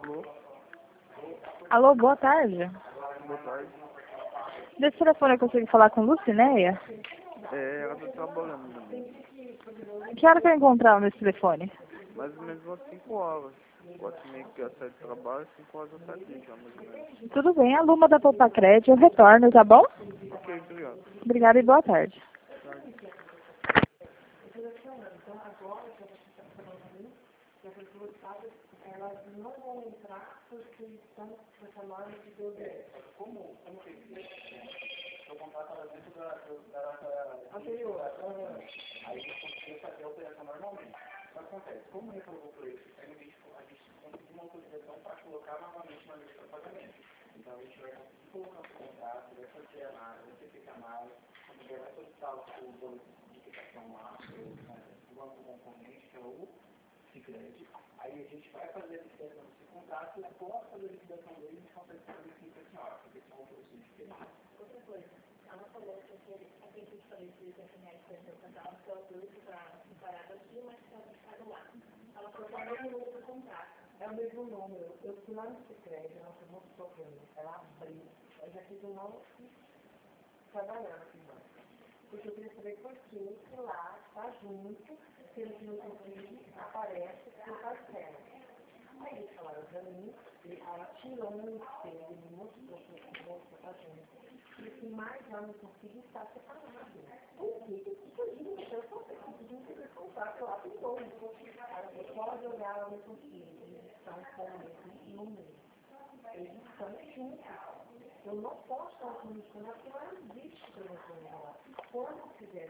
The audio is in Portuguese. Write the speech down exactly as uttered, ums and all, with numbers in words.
Alô, Alô, boa tarde. boa tarde. Desse telefone eu consigo falar com Lucinéia? É, ela tá trabalhando também. Que hora que eu encontrar nesse telefone? Mais ou menos umas cinco horas. Quatro e meia que ela sai de trabalho, cinco horas eu saio aqui já, mais ou menos. Tudo bem, a Luma da Poupa Crédito, eu retorno, tá bom? Ok, obrigado. Obrigada e boa tarde. É o mesmo número. Eu fui lá no Sicredi, ela foi muito problema. Ela abriu. Eu já fiz um novo trabalhando aqui, mano. Porque eu queria saber por que que lá tá junto, sendo que no perfil aparece que tá certo. Aí eles falaram pra mim, e ela tirou um espelho, me mostrou que o moço tá junto. E o que mais lá no perfil está separado. Por quê? Porque eu digo, eu só preciso de contato lá tem dois. Você pode olhar lá no perfil. Estão com o mesmo número. Eles estão juntos. Eu não posso estar com isso, porque não existe para você lá. Quando fizer